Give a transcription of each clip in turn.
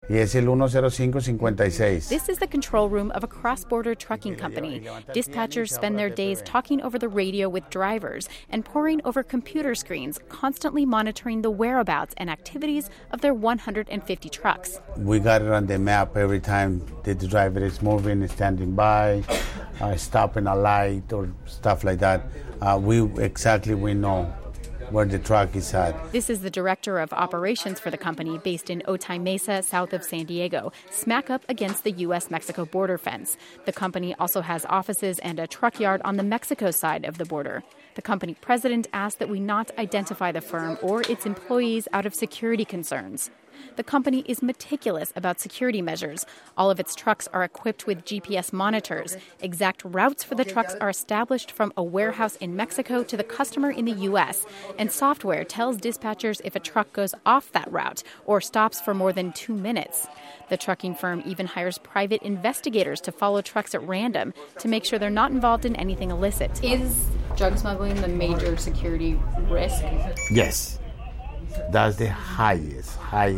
Y es el 10556. This is the control room of a cross-border trucking company. Dispatchers spend their days talking over the radio with drivers and poring over computer screens, constantly monitoring the whereabouts and activities of their 150 trucks. We got it on the map every time that the driver is moving, standing by, stopping a light or stuff like that. We know where the truck is at. This is the director of operations for the company based in Otay Mesa, south of San Diego, smack up against the U.S.-Mexico border fence. The company also has offices and a truck yard on the Mexico side of the border. The company president asked that we not identify the firm or its employees out of security concerns. The company is meticulous about security measures. All of its trucks are equipped with GPS monitors. Exact routes for the trucks are established from a warehouse in Mexico to the customer in the U.S., and software tells dispatchers if a truck goes off that route or stops for more than 2 minutes. The trucking firm even hires private investigators to follow trucks at random to make sure they're not involved in anything illicit. Is drug smuggling the major security risk? Yes. That's the highest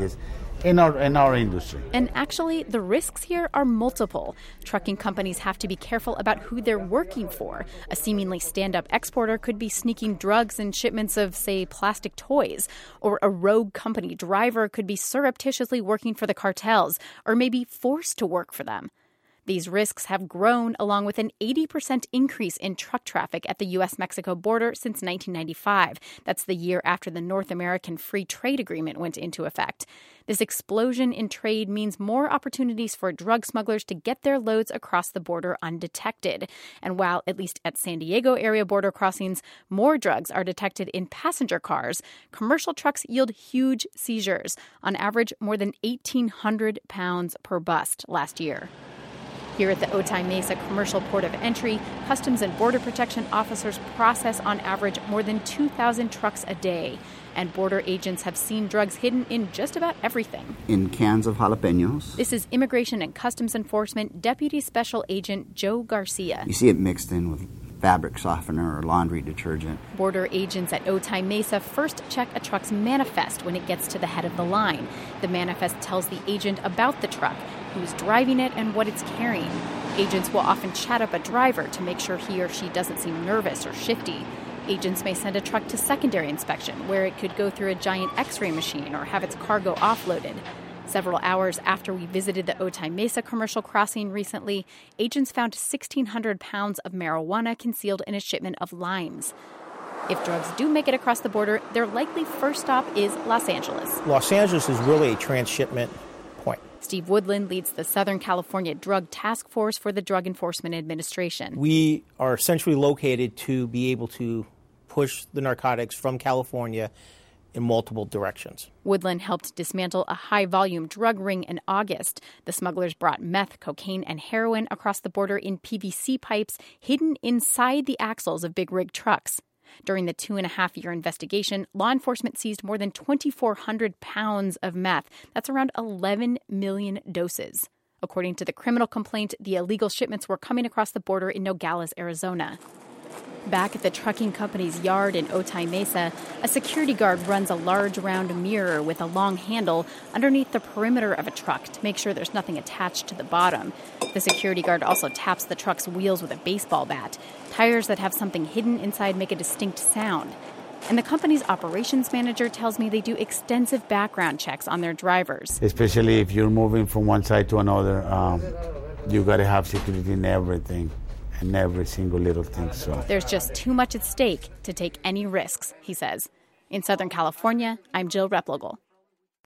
in our industry. And actually, the risks here are multiple. Trucking companies have to be careful about who they're working for. A seemingly stand-up exporter could be sneaking drugs in shipments of, say, plastic toys. Or a rogue company driver could be surreptitiously working for the cartels, or maybe forced to work for them. These risks have grown along with an 80% increase in truck traffic at the U.S.-Mexico border since 1995. That's the year after the North American Free Trade Agreement went into effect. This explosion in trade means more opportunities for drug smugglers to get their loads across the border undetected. And while, at least at San Diego area border crossings, more drugs are detected in passenger cars, commercial trucks yield huge seizures, on average more than 1,800 pounds per bust last year. Here at the Otay Mesa Commercial Port of Entry, Customs and Border Protection officers process on average more than 2,000 trucks a day. And border agents have seen drugs hidden in just about everything. In cans of jalapenos. This is Immigration and Customs Enforcement Deputy Special Agent Joe Garcia. You see it mixed in with fabric softener or laundry detergent. Border agents at Otay Mesa first check a truck's manifest when it gets to the head of the line. The manifest tells the agent about the truck, who's driving it, and what it's carrying. Agents will often chat up a driver to make sure he or she doesn't seem nervous or shifty. Agents may send a truck to secondary inspection, where it could go through a giant X-ray machine or have its cargo offloaded. Several hours after we visited the Otay Mesa commercial crossing recently, agents found 1,600 pounds of marijuana concealed in a shipment of limes. If drugs do make it across the border, their likely first stop is Los Angeles. Los Angeles is really a transshipment point. Steve Woodland leads the Southern California Drug Task Force for the Drug Enforcement Administration. We are centrally located to be able to push the narcotics from California in multiple directions. Woodland helped dismantle a high-volume drug ring in August. The smugglers brought meth, cocaine, and heroin across the border in PVC pipes hidden inside the axles of big rig trucks. During the 2.5-year investigation, law enforcement seized more than 2,400 pounds of meth. That's around 11 million doses. According to the criminal complaint, the illegal shipments were coming across the border in Nogales, Arizona. Back at the trucking company's yard in Otay Mesa, a security guard runs a large round mirror with a long handle underneath the perimeter of a truck to make sure there's nothing attached to the bottom. The security guard also taps the truck's wheels with a baseball bat. Tires that have something hidden inside make a distinct sound. And the company's operations manager tells me they do extensive background checks on their drivers. Especially if you're moving from one side to another, you got to have security in everything. And every single little thing. So there's just too much at stake to take any risks, he says. In Southern California, I'm Jill Replogle.